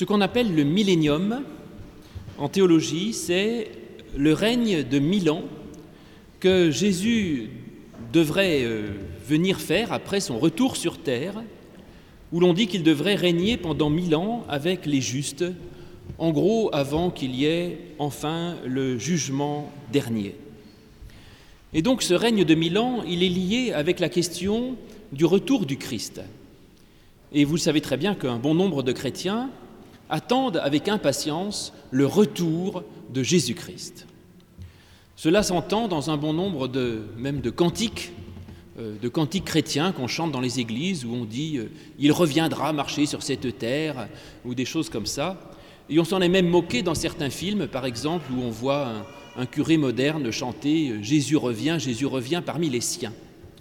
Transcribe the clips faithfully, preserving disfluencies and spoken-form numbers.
Ce qu'on appelle le millénium, en théologie, c'est le règne de mille ans que Jésus devrait euh, venir faire après son retour sur terre, où l'on dit qu'il devrait régner pendant mille ans avec les justes, en gros avant qu'il y ait enfin le jugement dernier. Et donc ce règne de mille ans, il est lié avec la question du retour du Christ. Et vous savez très bien qu'un bon nombre de chrétiens attendent avec impatience le retour de Jésus-Christ. Cela s'entend dans un bon nombre de, même de cantiques, euh, de cantiques chrétiens qu'on chante dans les églises où on dit euh, « Il reviendra marcher sur cette terre » ou des choses comme ça. Et on s'en est même moqué dans certains films, par exemple, où on voit un, un curé moderne chanter « Jésus revient, Jésus revient parmi les siens ».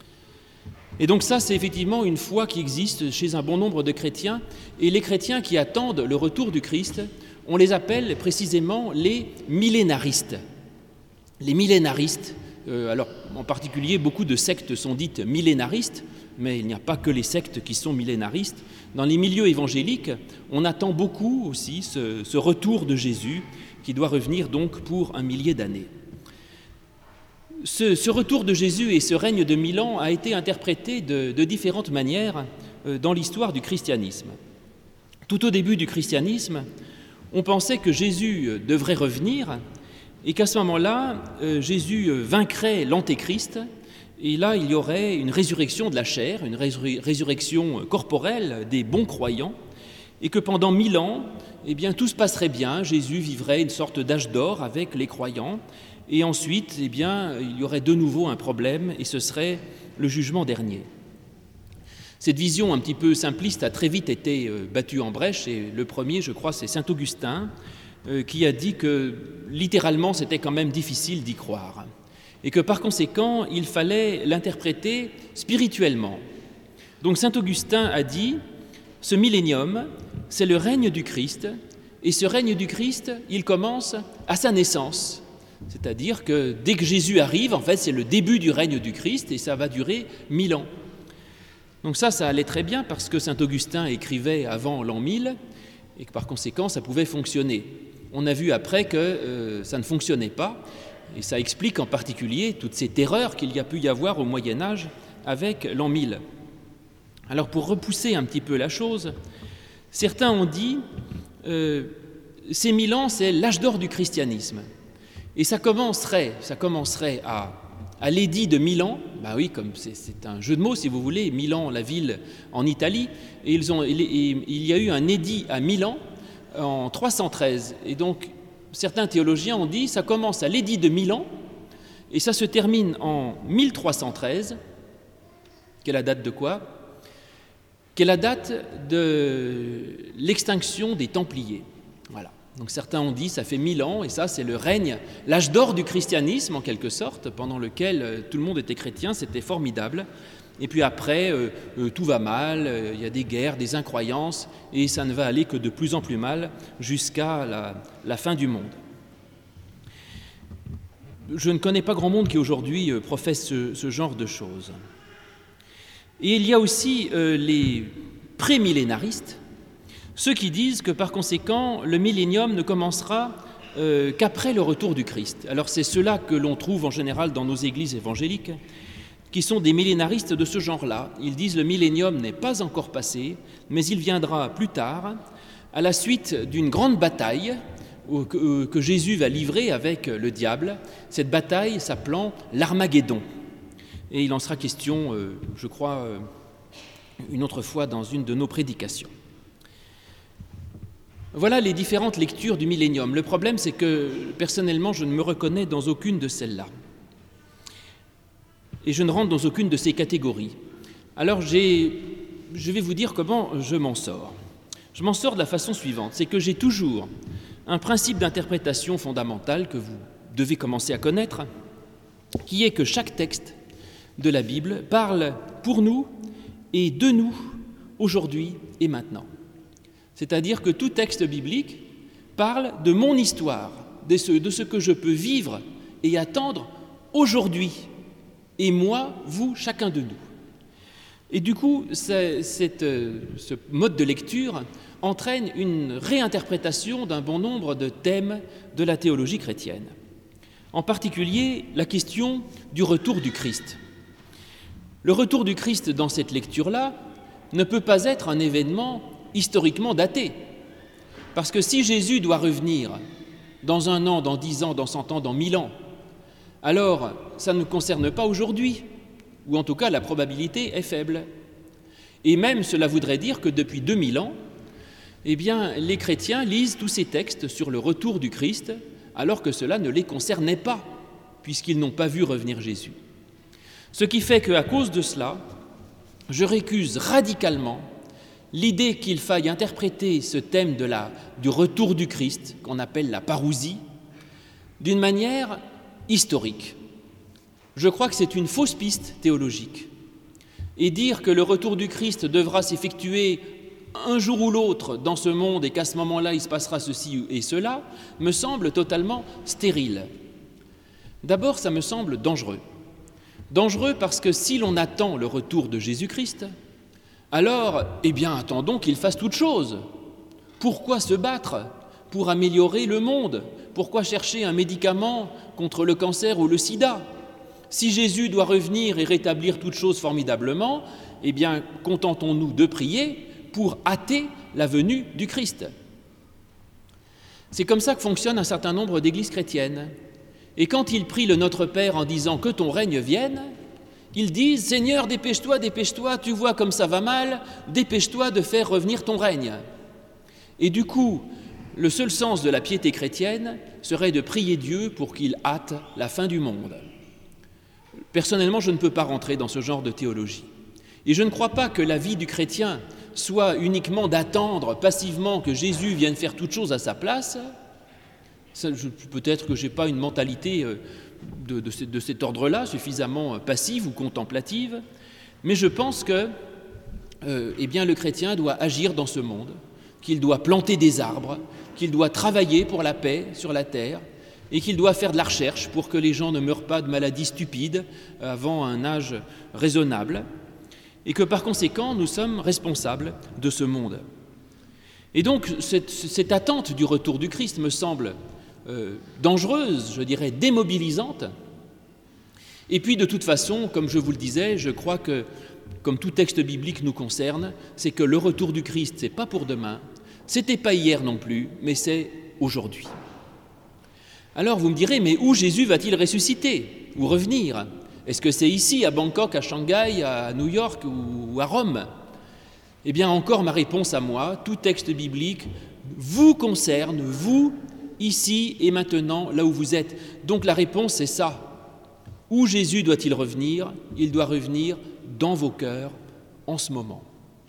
Et donc ça, c'est effectivement une foi qui existe chez un bon nombre de chrétiens. Et les chrétiens qui attendent le retour du Christ, on les appelle précisément les millénaristes. Les millénaristes, euh, alors en particulier, beaucoup de sectes sont dites millénaristes, mais il n'y a pas que les sectes qui sont millénaristes. Dans les milieux évangéliques, on attend beaucoup aussi ce, ce retour de Jésus qui doit revenir donc pour un millier d'années. Ce, ce retour de Jésus et ce règne de mille ans a été interprété de, de différentes manières euh, dans l'histoire du christianisme. Tout au début du christianisme, on pensait que Jésus devrait revenir et qu'à ce moment-là, euh, Jésus vaincrait l'Antéchrist et là, il y aurait une résurrection de la chair, une résur- résurrection corporelle des bons croyants et que pendant mille ans, eh bien, tout se passerait bien, Jésus vivrait une sorte d'âge d'or avec les croyants. Et ensuite, eh bien, il y aurait de nouveau un problème et ce serait le jugement dernier. Cette vision un petit peu simpliste a très vite été battue en brèche et le premier, je crois, c'est saint Augustin euh, qui a dit que littéralement c'était quand même difficile d'y croire et que par conséquent il fallait l'interpréter spirituellement. Donc saint Augustin a dit « Ce millénium, c'est le règne du Christ et ce règne du Christ, il commence à sa naissance ». C'est-à-dire que dès que Jésus arrive, en fait, c'est le début du règne du Christ et ça va durer mille ans. Donc ça, ça allait très bien parce que saint Augustin écrivait avant l'an mille et que par conséquent, ça pouvait fonctionner. On a vu après que euh, ça ne fonctionnait pas et ça explique en particulier toutes ces terreurs qu'il y a pu y avoir au Moyen-Âge avec l'an mille. Alors pour repousser un petit peu la chose, certains ont dit euh, ces mille ans, c'est l'âge d'or du christianisme. Et ça commencerait, ça commencerait à, à l'édit de Milan, bah oui, comme c'est, c'est un jeu de mots si vous voulez, Milan, la ville en Italie, et, ils ont, et, et, il y a eu un édit à Milan en trois cent treize. Et donc, certains théologiens ont dit, ça commence à l'édit de Milan, et ça se termine en mille trois cent treize, qui est la date de quoi ? Qui est la date de l'extinction des Templiers. Voilà. Donc certains ont dit ça fait mille ans et ça c'est le règne, l'âge d'or du christianisme en quelque sorte, pendant lequel euh, tout le monde était chrétien, c'était formidable. Et puis après, euh, euh, tout va mal, euh, il y a des guerres, des incroyances et ça ne va aller que de plus en plus mal jusqu'à la, la fin du monde. Je ne connais pas grand monde qui aujourd'hui euh, professe ce, ce genre de choses. Et il y a aussi euh, les prémillénaristes, ceux qui disent que par conséquent, le millénium ne commencera euh, qu'après le retour du Christ. Alors c'est ceux-là que l'on trouve en général dans nos églises évangéliques, qui sont des millénaristes de ce genre-là. Ils disent le millénium n'est pas encore passé, mais il viendra plus tard, à la suite d'une grande bataille que, que Jésus va livrer avec le diable, cette bataille s'appelant l'Armageddon. Et il en sera question, euh, je crois, euh, une autre fois dans une de nos prédications. Voilà les différentes lectures du millénium. Le problème, c'est que, personnellement, je ne me reconnais dans aucune de celles-là. Et je ne rentre dans aucune de ces catégories. Alors, j'ai, je vais vous dire comment je m'en sors. Je m'en sors de la façon suivante. C'est que j'ai toujours un principe d'interprétation fondamental que vous devez commencer à connaître, qui est que chaque texte de la Bible parle pour nous et de nous, aujourd'hui et maintenant. C'est-à-dire que tout texte biblique parle de mon histoire, de ce, de ce que je peux vivre et attendre aujourd'hui, et moi, vous, chacun de nous. Et du coup, c'est, c'est, euh, ce mode de lecture entraîne une réinterprétation d'un bon nombre de thèmes de la théologie chrétienne. En particulier, la question du retour du Christ. Le retour du Christ dans cette lecture-là ne peut pas être un événement historiquement daté. Parce que si Jésus doit revenir dans un an, dans dix ans, dans cent ans, dans mille ans, alors ça ne nous concerne pas aujourd'hui, ou en tout cas la probabilité est faible. Et même cela voudrait dire que depuis deux mille ans, eh bien, les chrétiens lisent tous ces textes sur le retour du Christ, alors que cela ne les concernait pas, puisqu'ils n'ont pas vu revenir Jésus. Ce qui fait qu'à cause de cela, je récuse radicalement l'idée qu'il faille interpréter ce thème de la, du retour du Christ, qu'on appelle la parousie, d'une manière historique. Je crois que c'est une fausse piste théologique. Et dire que le retour du Christ devra s'effectuer un jour ou l'autre dans ce monde et qu'à ce moment-là il se passera ceci et cela, me semble totalement stérile. D'abord, ça me semble dangereux. Dangereux parce que si l'on attend le retour de Jésus-Christ, alors, eh bien, attendons qu'il fasse toute chose. Pourquoi se battre pour améliorer le monde? Pourquoi chercher un médicament contre le cancer ou le sida? Si Jésus doit revenir et rétablir toute chose formidablement, eh bien, contentons-nous de prier pour hâter la venue du Christ. C'est comme ça que fonctionne un certain nombre d'églises chrétiennes. Et quand ils prient le Notre Père en disant « que ton règne vienne », ils disent « Seigneur, dépêche-toi, dépêche-toi, tu vois comme ça va mal, dépêche-toi de faire revenir ton règne ». Et du coup, le seul sens de la piété chrétienne serait de prier Dieu pour qu'il hâte la fin du monde. Personnellement, je ne peux pas rentrer dans ce genre de théologie. Et je ne crois pas que la vie du chrétien soit uniquement d'attendre passivement que Jésus vienne faire toute chose à sa place. Ça, je, peut-être que je n'ai pas une mentalité de, de, de cet ordre-là, suffisamment passive ou contemplative, mais je pense que euh, eh bien, le chrétien doit agir dans ce monde, qu'il doit planter des arbres, qu'il doit travailler pour la paix sur la terre, et qu'il doit faire de la recherche pour que les gens ne meurent pas de maladies stupides avant un âge raisonnable, et que par conséquent, nous sommes responsables de ce monde. Et donc, cette, cette attente du retour du Christ me semble euh, dangereuse, je dirais démobilisante. Et puis, de toute façon, comme je vous le disais, je crois que, comme tout texte biblique nous concerne, c'est que le retour du Christ, ce n'est pas pour demain, c'était pas hier non plus, mais c'est aujourd'hui. Alors vous me direz, mais où Jésus va-t-il ressusciter ou revenir? Est-ce que c'est ici, à Bangkok, à Shanghai, à New York ou à Rome? Eh bien, encore ma réponse à moi, tout texte biblique vous concerne, vous, ici et maintenant, là où vous êtes. Donc la réponse, c'est ça. Où Jésus doit-il revenir? Il doit revenir dans vos cœurs, en ce moment.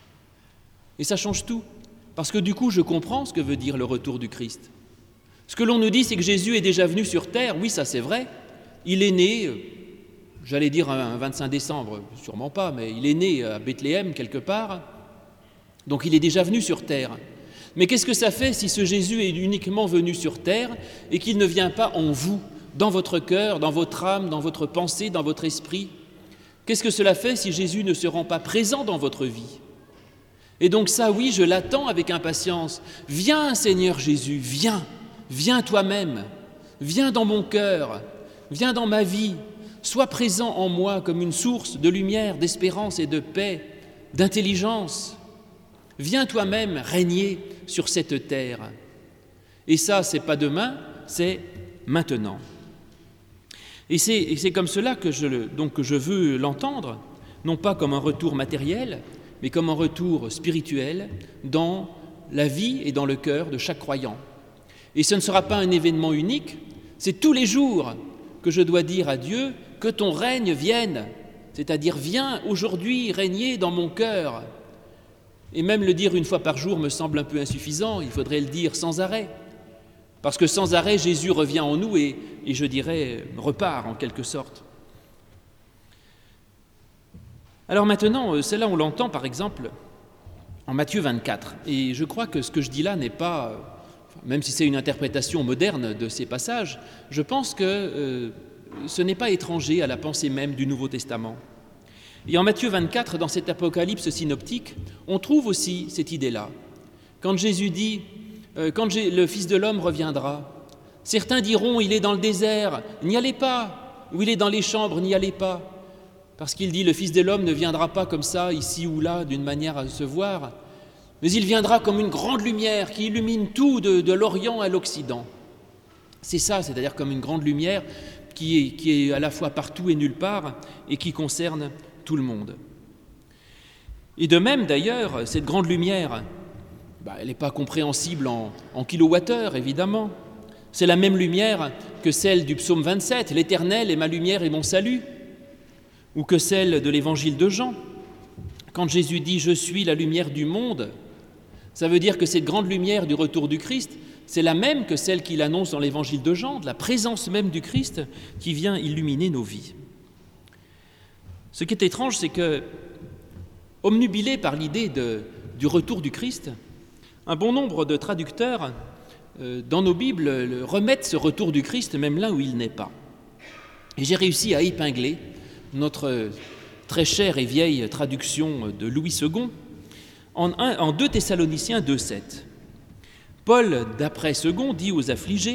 Et ça change tout, parce que du coup, je comprends ce que veut dire le retour du Christ. Ce que l'on nous dit, c'est que Jésus est déjà venu sur terre. Oui, ça c'est vrai. Il est né, j'allais dire un vingt-cinq décembre, sûrement pas, mais il est né à Bethléem quelque part. Donc il est déjà venu sur terre. Mais qu'est-ce que ça fait si ce Jésus est uniquement venu sur terre et qu'il ne vient pas en vous, dans votre cœur, dans votre âme, dans votre pensée, dans votre esprit? Qu'est-ce que cela fait si Jésus ne se rend pas présent dans votre vie? Et donc ça, oui, je l'attends avec impatience. Viens, Seigneur Jésus, viens. Viens toi-même, viens dans mon cœur, viens dans ma vie, sois présent en moi comme une source de lumière, d'espérance et de paix, d'intelligence. Viens toi-même régner sur cette terre. Et ça, c'est pas demain, c'est maintenant. Et c'est, et c'est comme cela que je, le, donc, que je veux l'entendre, non pas comme un retour matériel, mais comme un retour spirituel dans la vie et dans le cœur de chaque croyant. Et ce ne sera pas un événement unique, c'est tous les jours que je dois dire à Dieu que ton règne vienne, c'est-à-dire viens aujourd'hui régner dans mon cœur. Et même le dire une fois par jour me semble un peu insuffisant, il faudrait le dire sans arrêt, parce que sans arrêt Jésus revient en nous et, et je dirais repart en quelque sorte. Alors maintenant, cela on l'entend par exemple en Matthieu vingt-quatre, et je crois que ce que je dis là n'est pas... Même si c'est une interprétation moderne de ces passages, je pense que euh, ce n'est pas étranger à la pensée même du Nouveau Testament. Et en Matthieu vingt-quatre, dans cet apocalypse synoptique, on trouve aussi cette idée-là, Quand Jésus dit euh, « Quand le Fils de l'homme reviendra », certains diront « Il est dans le désert, n'y allez pas », ou « Il est dans les chambres, n'y allez pas », parce qu'il dit « Le Fils de l'homme ne viendra pas comme ça, ici ou là, d'une manière à se voir, mais il viendra comme une grande lumière qui illumine tout de, de l'Orient à l'Occident. » C'est ça, c'est-à-dire comme une grande lumière qui est, qui est à la fois partout et nulle part et qui concerne tout le monde. Et de même, d'ailleurs, cette grande lumière, bah, elle n'est pas compréhensible en, en kilowattheures, évidemment. C'est la même lumière que celle du psaume vingt-sept, « L'Éternel est ma lumière et mon salut », ou que celle de l'évangile de Jean. Quand Jésus dit « Je suis la lumière du monde », ça veut dire que cette grande lumière du retour du Christ, c'est la même que celle qu'il annonce dans l'évangile de Jean, de la présence même du Christ qui vient illuminer nos vies. Ce qui est étrange, c'est que, omnubilé par l'idée de, du retour du Christ, un bon nombre de traducteurs euh, dans nos Bibles le, remettent ce retour du Christ même là où il n'est pas. Et j'ai réussi à épingler notre très chère et vieille traduction de Louis second en, un, en deux Thessaloniciens deux sept. Paul, d'après second, dit aux affligés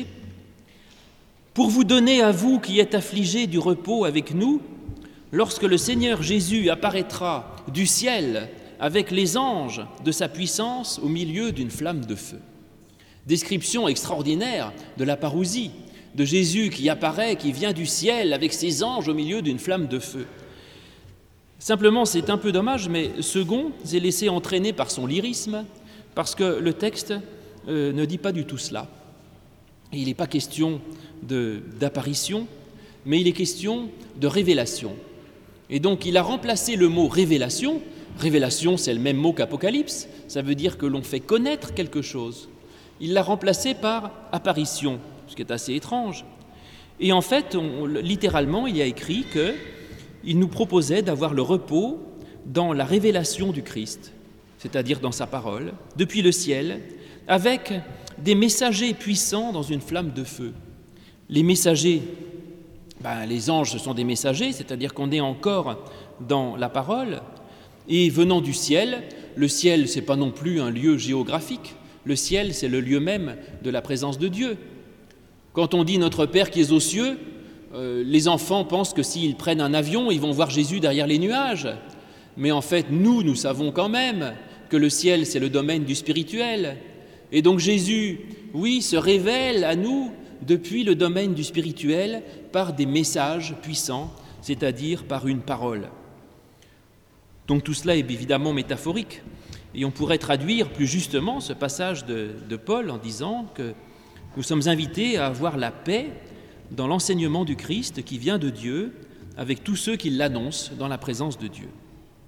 « Pour vous donner à vous qui êtes affligés du repos avec nous, lorsque le Seigneur Jésus apparaîtra du ciel avec les anges de sa puissance au milieu d'une flamme de feu. » Description extraordinaire de la parousie, de Jésus qui apparaît, qui vient du ciel avec ses anges au milieu d'une flamme de feu. Simplement, c'est un peu dommage, mais second s'est laissé entraîner par son lyrisme, parce que le texte euh, ne dit pas du tout cela. Et il n'est pas question de, d'apparition, mais il est question de révélation. Et donc, il a remplacé le mot « révélation ». Révélation, c'est le même mot qu'Apocalypse, ça veut dire que l'on fait connaître quelque chose. Il l'a remplacé par « apparition », ce qui est assez étrange. Et en fait, on, littéralement, il y a écrit qu'il nous proposait d'avoir le repos dans la révélation du Christ, c'est-à-dire dans sa parole, depuis le ciel, avec des messagers puissants dans une flamme de feu. Les messagers, ben, les anges, ce sont des messagers, c'est-à-dire qu'on est encore dans la parole, et venant du ciel, le ciel, ce n'est pas non plus un lieu géographique, le ciel, c'est le lieu même de la présence de Dieu. Quand on dit « Notre Père qui es aux cieux », euh, les enfants pensent que s'ils prennent un avion, ils vont voir Jésus derrière les nuages. Mais en fait, nous, nous savons quand même que le ciel, c'est le domaine du spirituel. Et donc Jésus, oui, se révèle à nous depuis le domaine du spirituel par des messages puissants, c'est-à-dire par une parole. Donc tout cela est évidemment métaphorique. Et on pourrait traduire plus justement ce passage de, de Paul en disant que nous sommes invités à avoir la paix dans l'enseignement du Christ qui vient de Dieu avec tous ceux qui l'annoncent dans la présence de Dieu.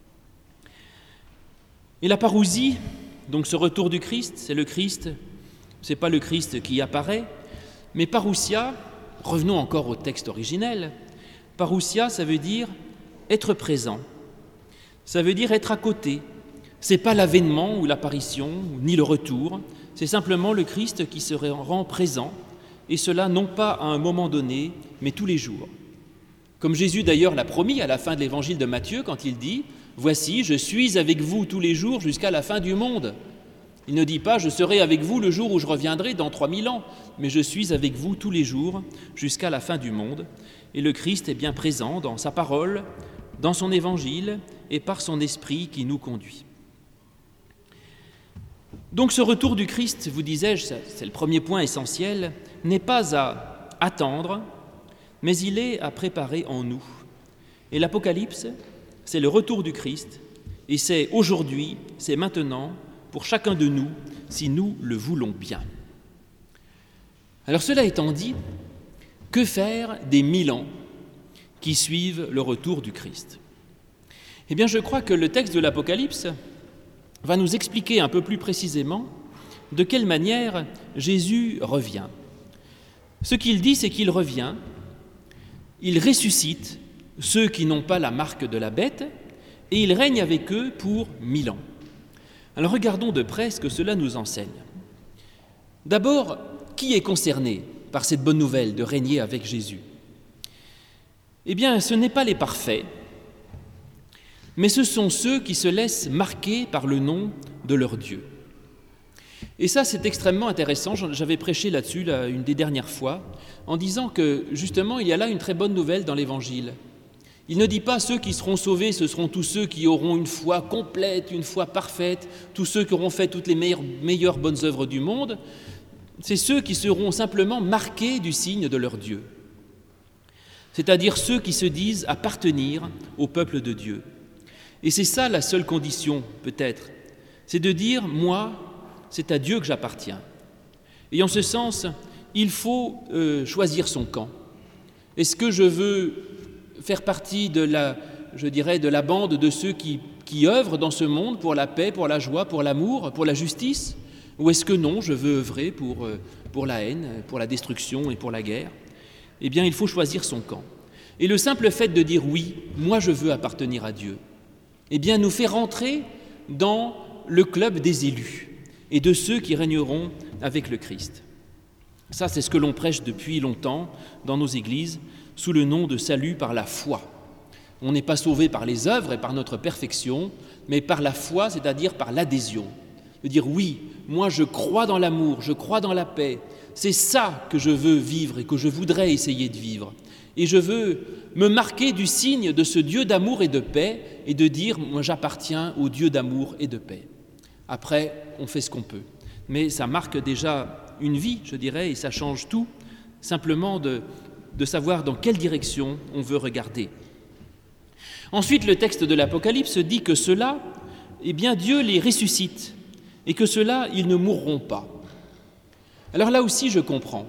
Et la parousie, donc ce retour du Christ, c'est le Christ, ce n'est pas le Christ qui apparaît, mais parousia, revenons encore au texte originel, parousia, ça veut dire être présent, ça veut dire être à côté. Ce n'est pas l'avènement ou l'apparition, ni le retour, c'est simplement le Christ qui se rend présent, et cela non pas à un moment donné, mais tous les jours. Comme Jésus d'ailleurs l'a promis à la fin de l'évangile de Matthieu quand il dit « Voici, je suis avec vous tous les jours jusqu'à la fin du monde ». Il ne dit pas « Je serai avec vous le jour où je reviendrai dans trois mille ans », mais « Je suis avec vous tous les jours jusqu'à la fin du monde ». Et le Christ est bien présent dans sa parole, dans son évangile et par son esprit qui nous conduit. Donc ce retour du Christ, vous disais-je, c'est le premier point essentiel, n'est pas à attendre, mais il est à préparer en nous. Et l'Apocalypse, c'est le retour du Christ, et c'est aujourd'hui, c'est maintenant, pour chacun de nous, si nous le voulons bien. Alors cela étant dit, que faire des mille ans qui suivent le retour du Christ ? Eh bien, je crois que le texte de l'Apocalypse va nous expliquer un peu plus précisément de quelle manière Jésus revient. Ce qu'il dit, c'est qu'il revient, il ressuscite ceux qui n'ont pas la marque de la bête, et il règne avec eux pour mille ans. Alors regardons de près ce que cela nous enseigne. D'abord, qui est concerné par cette bonne nouvelle de régner avec Jésus ? Eh bien, ce n'est pas les parfaits, mais ce sont ceux qui se laissent marquer par le nom de leur Dieu. Et ça, c'est extrêmement intéressant. J'avais prêché là-dessus là, une des dernières fois, en disant que, justement, il y a là une très bonne nouvelle dans l'Évangile. Il ne dit pas ceux qui seront sauvés, ce seront tous ceux qui auront une foi complète, une foi parfaite, tous ceux qui auront fait toutes les meilleures, meilleures bonnes œuvres du monde. C'est ceux qui seront simplement marqués du signe de leur Dieu. C'est-à-dire ceux qui se disent appartenir au peuple de Dieu. Et c'est ça la seule condition, peut-être, c'est de dire, moi, c'est à Dieu que j'appartiens. Et en ce sens, il faut euh, choisir son camp. Est-ce que je veux faire partie de la, je dirais, de la bande de ceux qui, qui œuvrent dans ce monde pour la paix, pour la joie, pour l'amour, pour la justice? Ou est-ce que non, je veux œuvrer pour, euh, pour la haine, pour la destruction et pour la guerre? Eh bien, il faut choisir son camp. Et le simple fait de dire oui, moi je veux appartenir à Dieu, eh bien, nous fait rentrer dans le club des élus et de ceux qui régneront avec le Christ. Ça, c'est ce que l'on prêche depuis longtemps dans nos églises, sous le nom de salut par la foi. On n'est pas sauvé par les œuvres et par notre perfection, mais par la foi, c'est-à-dire par l'adhésion. De dire oui, moi je crois dans l'amour, je crois dans la paix, c'est ça que je veux vivre et que je voudrais essayer de vivre. Et je veux me marquer du signe de ce Dieu d'amour et de paix et de dire, moi j'appartiens au Dieu d'amour et de paix. Après, on fait ce qu'on peut. Mais ça marque déjà une vie, je dirais, et ça change tout, simplement de, de savoir dans quelle direction on veut regarder. Ensuite, le texte de l'Apocalypse dit que ceux-là, eh bien Dieu les ressuscite et que ceux-là, ils ne mourront pas. Alors là aussi, je comprends,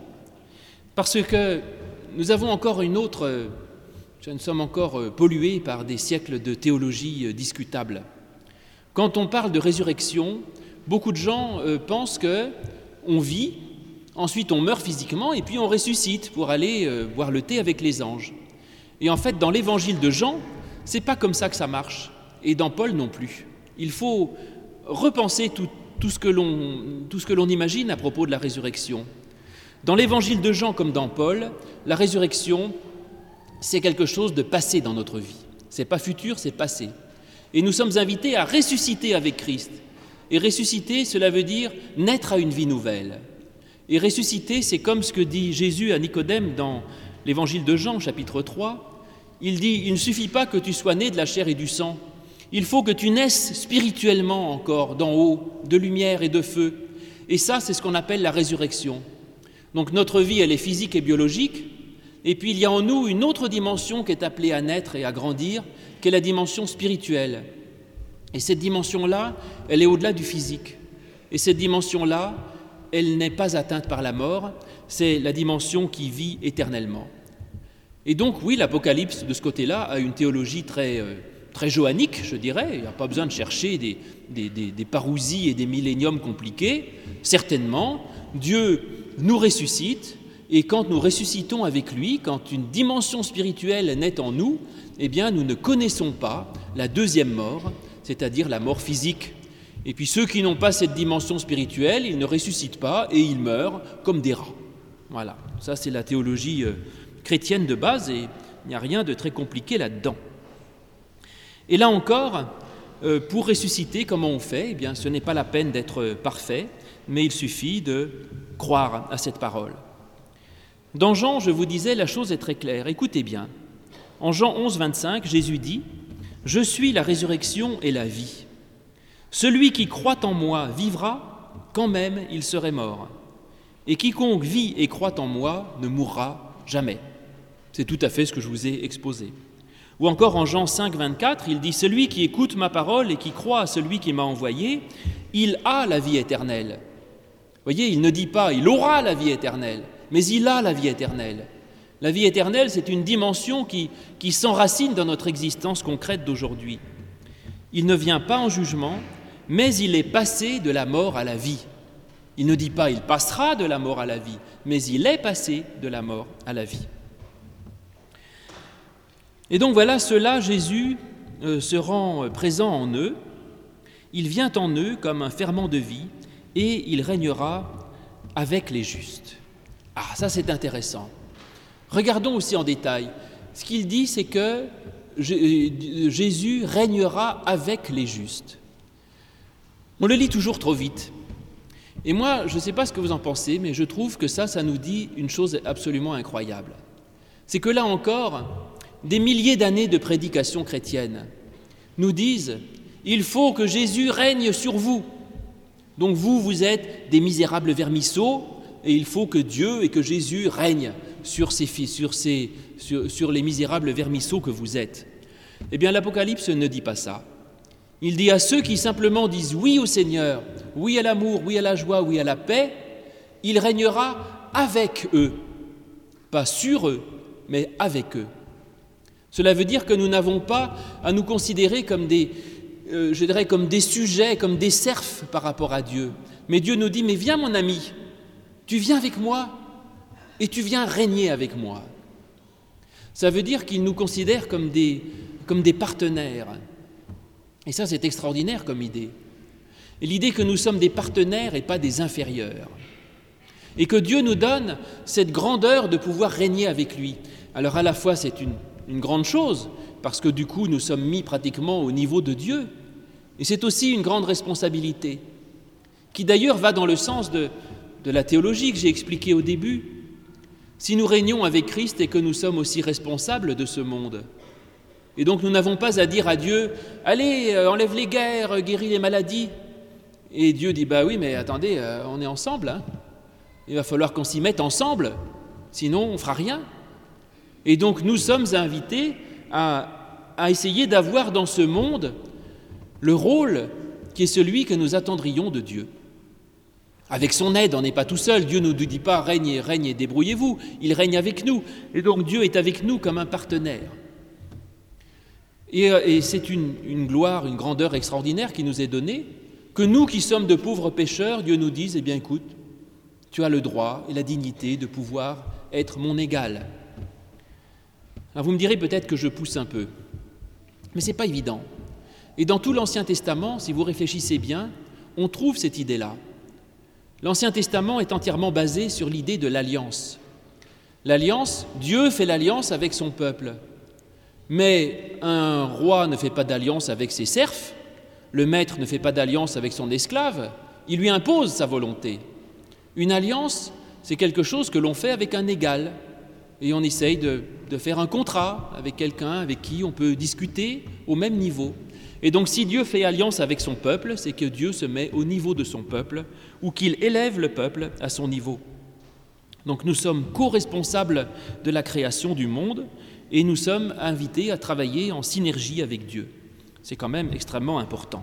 parce que nous avons encore une autre, nous sommes encore pollués par des siècles de théologie discutable. Quand on parle de résurrection, beaucoup de gens pensent qu'on vit, ensuite on meurt physiquement et puis on ressuscite pour aller boire le thé avec les anges. Et en fait, dans l'évangile de Jean, c'est pas comme ça que ça marche, et dans Paul non plus. Il faut repenser tout, tout ce que l'on, tout ce que l'on imagine à propos de la résurrection. Dans l'évangile de Jean comme dans Paul, la résurrection, c'est quelque chose de passé dans notre vie. C'est pas futur, c'est passé. Et nous sommes invités à ressusciter avec Christ. Et ressusciter, cela veut dire naître à une vie nouvelle. Et ressusciter, c'est comme ce que dit Jésus à Nicodème dans l'évangile de Jean, chapitre trois. Il dit, il ne suffit pas que tu sois né de la chair et du sang. Il faut que tu naisses spirituellement encore, d'en haut, de lumière et de feu. Et ça, c'est ce qu'on appelle la résurrection. Donc notre vie, elle est physique et biologique, et puis il y a en nous une autre dimension qui est appelée à naître et à grandir, qui est la dimension spirituelle. Et cette dimension-là, elle est au-delà du physique. Et cette dimension-là, elle n'est pas atteinte par la mort, c'est la dimension qui vit éternellement. Et donc, oui, l'Apocalypse, de ce côté-là, a une théologie très, euh, très johannique, je dirais. Il n'y a pas besoin de chercher des, des, des, des parousies et des milléniums compliqués. Certainement, Dieu nous ressuscite, et quand nous ressuscitons avec lui, quand une dimension spirituelle naît en nous, eh bien, nous ne connaissons pas la deuxième mort, c'est-à-dire la mort physique. Et puis ceux qui n'ont pas cette dimension spirituelle, ils ne ressuscitent pas et ils meurent comme des rats. Voilà, ça c'est la théologie euh, chrétienne de base, et il n'y a rien de très compliqué là-dedans. Et là encore, euh, pour ressusciter, comment on fait? Eh bien, ce n'est pas la peine d'être parfait, mais il suffit de croire à cette parole. Dans Jean, je vous disais, la chose est très claire. Écoutez bien. En Jean onze, vingt-cinq, Jésus dit « Je suis la résurrection et la vie. Celui qui croit en moi vivra, quand même il serait mort. Et quiconque vit et croit en moi ne mourra jamais. » C'est tout à fait ce que je vous ai exposé. Ou encore en Jean cinq, vingt-quatre, il dit « Celui qui écoute ma parole et qui croit à celui qui m'a envoyé, il a la vie éternelle. » Vous voyez, il ne dit pas « il aura la vie éternelle », mais il a la vie éternelle. La vie éternelle, c'est une dimension qui, qui s'enracine dans notre existence concrète d'aujourd'hui. Il ne vient pas en jugement, mais il est passé de la mort à la vie. Il ne dit pas « il passera de la mort à la vie », mais il est passé de la mort à la vie. Et donc voilà, cela, Jésus euh, se rend présent en eux, il vient en eux comme un ferment de vie, et il régnera avec les justes. Ah, ça c'est intéressant. Regardons aussi en détail. Ce qu'il dit, c'est que Jésus régnera avec les justes. On le lit toujours trop vite. Et moi, je ne sais pas ce que vous en pensez, mais je trouve que ça, ça nous dit une chose absolument incroyable. C'est que là encore, des milliers d'années de prédication chrétienne nous disent « Il faut que Jésus règne sur vous. Donc vous, vous êtes des misérables vermisseaux, et il faut que Dieu et que Jésus règnent sur, ces, sur, ces, sur, sur les misérables vermisseaux que vous êtes. » Eh bien, l'Apocalypse ne dit pas ça. Il dit à ceux qui simplement disent oui au Seigneur, oui à l'amour, oui à la joie, oui à la paix, il régnera avec eux, pas sur eux, mais avec eux. Cela veut dire que nous n'avons pas à nous considérer comme des, euh, je dirais, comme des sujets, comme des serfs par rapport à Dieu. Mais Dieu nous dit, mais viens mon ami, tu viens avec moi et tu viens régner avec moi. Ça veut dire qu'il nous considère comme des, comme des partenaires. Et ça, c'est extraordinaire comme idée. Et l'idée que nous sommes des partenaires et pas des inférieurs. Et que Dieu nous donne cette grandeur de pouvoir régner avec lui. Alors à la fois, c'est une, une grande chose, parce que du coup, nous sommes mis pratiquement au niveau de Dieu. Et c'est aussi une grande responsabilité, qui d'ailleurs va dans le sens de, de la théologie que j'ai expliquée au début. Si nous régnons avec Christ et que nous sommes aussi responsables de ce monde, et donc nous n'avons pas à dire à Dieu « Allez, euh, enlève les guerres, euh, guéris les maladies ». Et Dieu dit « Bah oui, mais attendez, euh, on est ensemble. Hein. Il va falloir qu'on s'y mette ensemble, sinon on ne fera rien. » Et donc nous sommes invités à, à essayer d'avoir dans ce monde le rôle qui est celui que nous attendrions de Dieu. Avec son aide, on n'est pas tout seul. Dieu ne nous dit pas « Règne, règne et débrouillez-vous ». Il règne avec nous. Et donc Dieu est avec nous comme un partenaire. Et, et c'est une, une gloire, une grandeur extraordinaire qui nous est donnée, que nous qui sommes de pauvres pécheurs, Dieu nous dise, eh bien écoute, tu as le droit et la dignité de pouvoir être mon égal. Alors vous me direz peut-être que je pousse un peu, mais ce n'est pas évident. Et dans tout l'Ancien Testament, si vous réfléchissez bien, on trouve cette idée-là. L'Ancien Testament est entièrement basé sur l'idée de l'alliance. L'alliance, Dieu fait l'alliance avec son peuple. Mais un roi ne fait pas d'alliance avec ses serfs, le maître ne fait pas d'alliance avec son esclave, il lui impose sa volonté. Une alliance, c'est quelque chose que l'on fait avec un égal, et on essaye de, de faire un contrat avec quelqu'un avec qui on peut discuter au même niveau. Et donc si Dieu fait alliance avec son peuple, c'est que Dieu se met au niveau de son peuple, ou qu'il élève le peuple à son niveau. Donc nous sommes co-responsables de la création du monde, et nous sommes invités à travailler en synergie avec Dieu. C'est quand même extrêmement important.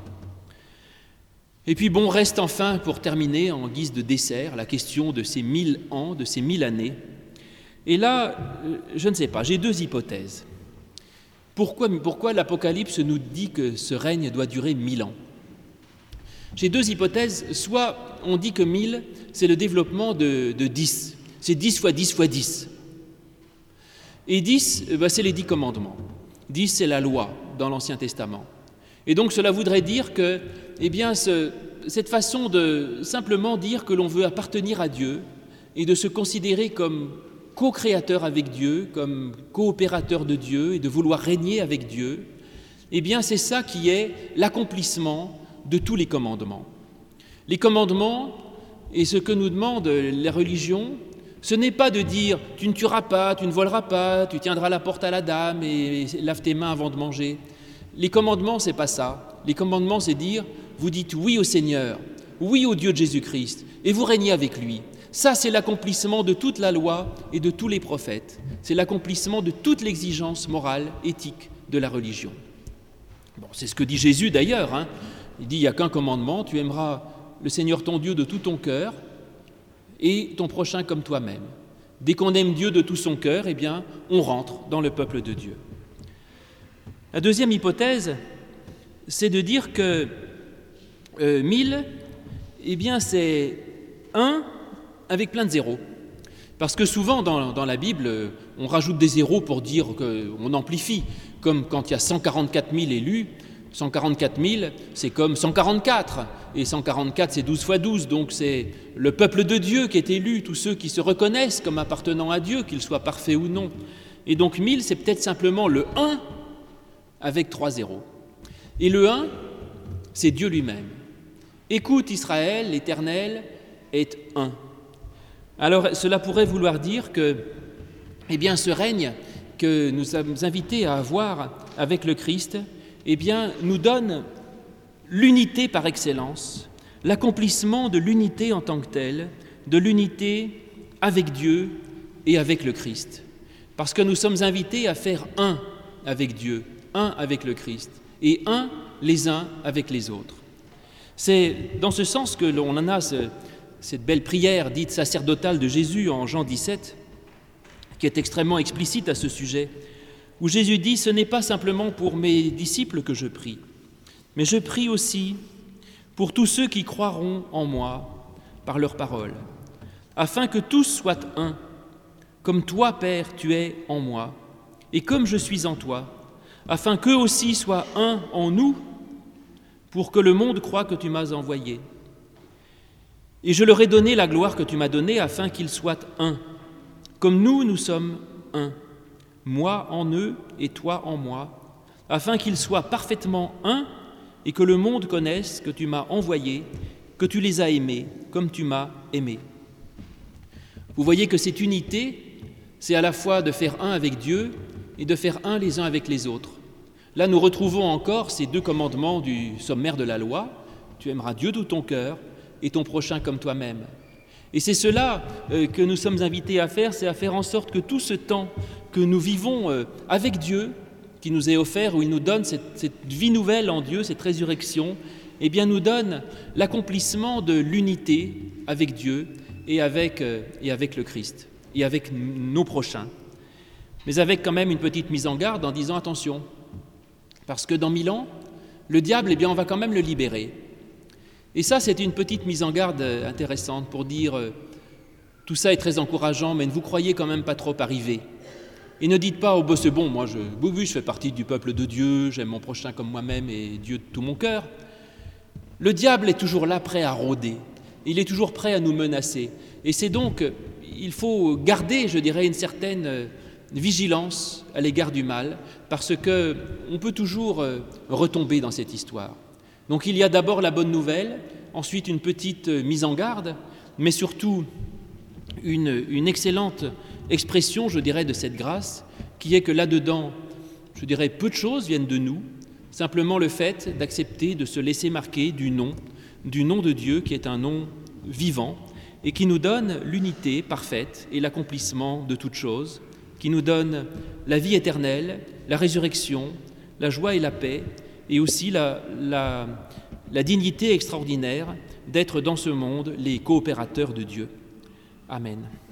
Et puis bon, reste enfin, pour terminer, en guise de dessert, la question de ces mille ans, de ces mille années. Et là, je ne sais pas, j'ai deux hypothèses. Pourquoi, pourquoi l'Apocalypse nous dit que ce règne doit durer mille ans ? J'ai deux hypothèses. Soit on dit que mille, c'est le développement de, de dix. C'est dix fois dix fois dix. Et dix, ben c'est les dix commandements. dix, c'est la loi dans l'Ancien Testament. Et donc cela voudrait dire que, eh bien, ce, cette façon de simplement dire que l'on veut appartenir à Dieu et de se considérer comme co-créateur avec Dieu, comme coopérateur de Dieu et de vouloir régner avec Dieu, eh bien c'est ça qui est l'accomplissement de tous les commandements. Les commandements et ce que nous demande la religion, ce n'est pas de dire « tu ne tueras pas, tu ne voleras pas, tu tiendras la porte à la dame et lave tes mains avant de manger ». Les commandements, ce n'est pas ça. Les commandements, c'est dire « vous dites oui au Seigneur, oui au Dieu de Jésus-Christ et vous régnez avec lui ». Ça, c'est l'accomplissement de toute la loi et de tous les prophètes. C'est l'accomplissement de toute l'exigence morale, éthique de la religion. Bon, c'est ce que dit Jésus d'ailleurs. Hein. Il dit « il n'y a qu'un commandement, tu aimeras le Seigneur ton Dieu de tout ton cœur et ton prochain comme toi-même. » Dès qu'on aime Dieu de tout son cœur, eh bien, on rentre dans le peuple de Dieu. La deuxième hypothèse, c'est de dire que euh, mille, eh bien, c'est un avec plein de zéros. Parce que souvent, dans, dans la Bible, on rajoute des zéros pour dire qu'on amplifie. Comme quand il y a cent quarante-quatre mille élus, cent quarante-quatre mille, c'est comme cent quarante-quatre. Et cent quarante-quatre, c'est douze fois douze. Donc c'est le peuple de Dieu qui est élu, tous ceux qui se reconnaissent comme appartenant à Dieu, qu'ils soient parfaits ou non. Et donc mille, c'est peut-être simplement le un avec trois zéros. Et le un, c'est Dieu lui-même. Écoute Israël, l'Éternel, est un. Alors cela pourrait vouloir dire que, eh bien, ce règne que nous sommes invités à avoir avec le Christ, eh bien, nous donne l'unité par excellence, l'accomplissement de l'unité en tant que telle, de l'unité avec Dieu et avec le Christ. Parce que nous sommes invités à faire un avec Dieu, un avec le Christ, et un les uns avec les autres. C'est dans ce sens que l'on en a ce, cette belle prière dite sacerdotale de Jésus en Jean dix-sept, qui est extrêmement explicite à ce sujet, où Jésus dit « Ce n'est pas simplement pour mes disciples que je prie, mais je prie aussi pour tous ceux qui croiront en moi par leur parole, afin que tous soient un, comme toi, Père, tu es en moi, et comme je suis en toi, afin qu'eux aussi soient un en nous, pour que le monde croie que tu m'as envoyé. Et je leur ai donné la gloire que tu m'as donnée, afin qu'ils soient un, comme nous, nous sommes un, moi en eux et toi en moi, afin qu'ils soient parfaitement un et que le monde connaisse que tu m'as envoyé, que tu les as aimés comme tu m'as aimé. » Vous voyez que cette unité, c'est à la fois de faire un avec Dieu et de faire un les uns avec les autres. Là, nous retrouvons encore ces deux commandements du sommaire de la loi. Tu aimeras Dieu de tout ton cœur et ton prochain comme toi-même. Et c'est cela euh, que nous sommes invités à faire, c'est à faire en sorte que tout ce temps que nous vivons euh, avec Dieu, qui nous est offert, où il nous donne cette, cette vie nouvelle en Dieu, cette résurrection, eh bien nous donne l'accomplissement de l'unité avec Dieu et avec, euh, et avec le Christ, et avec nos prochains. Mais avec quand même une petite mise en garde en disant attention, parce que dans mille ans, le diable, eh bien, on va quand même le libérer. Et ça, c'est une petite mise en garde intéressante pour dire euh, tout ça est très encourageant, mais ne vous croyez quand même pas trop arriver. Et ne dites pas, oh ben c'est bon, moi je, oui, oui, je fais partie du peuple de Dieu, j'aime mon prochain comme moi-même et Dieu de tout mon cœur. Le diable est toujours là, prêt à rôder. Il est toujours prêt à nous menacer. Et c'est donc, il faut garder, je dirais, une certaine vigilance à l'égard du mal, parce qu'on peut toujours retomber dans cette histoire. Donc il y a d'abord la bonne nouvelle, ensuite une petite mise en garde, mais surtout une, une excellente expression, je dirais, de cette grâce, qui est que là-dedans, je dirais, peu de choses viennent de nous, simplement le fait d'accepter de se laisser marquer du nom, du nom de Dieu, qui est un nom vivant, et qui nous donne l'unité parfaite et l'accomplissement de toutes choses, qui nous donne la vie éternelle, la résurrection, la joie et la paix, et aussi la, la, la dignité extraordinaire d'être dans ce monde les coopérateurs de Dieu. Amen.